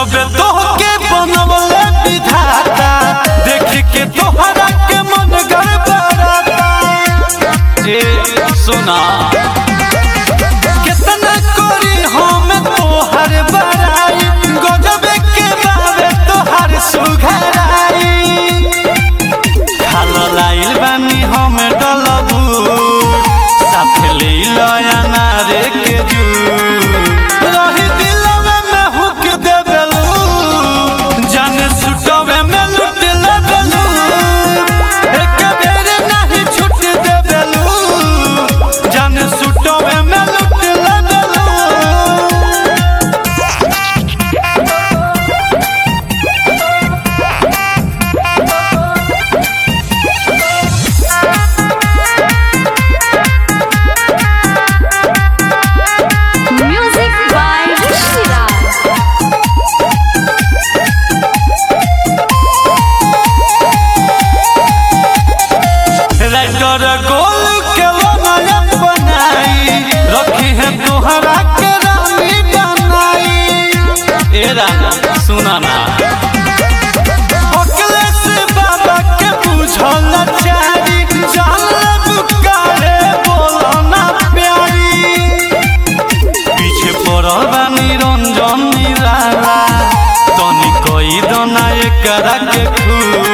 गजब तोहके बनवले विधाता देख के तोहरा के मन गड़बड़ाता। ए सुना कितना कोरी हम तोहर बड़ाई गजब के बावे तोहर सुघराई। खाला लाइल बानी हम डलबू साथ ले लया नारे के जू रही दिलवे में हुक दे बेलू जान सुटवे में लुट ले बेलू एक बेर नहीं छूट दे बेलू जान सुटवे में लुट ले बेलू। गोल के बनाया बनाई रखी है तोहरा के रानी बनाई। ए राना सुना ना अकले से बाबा के बुझल चारी जान बुकारे बोलो ना प्यारी। पीछे पड़ल बानी रंजन निराला तनी कोई दना एकरा के खूब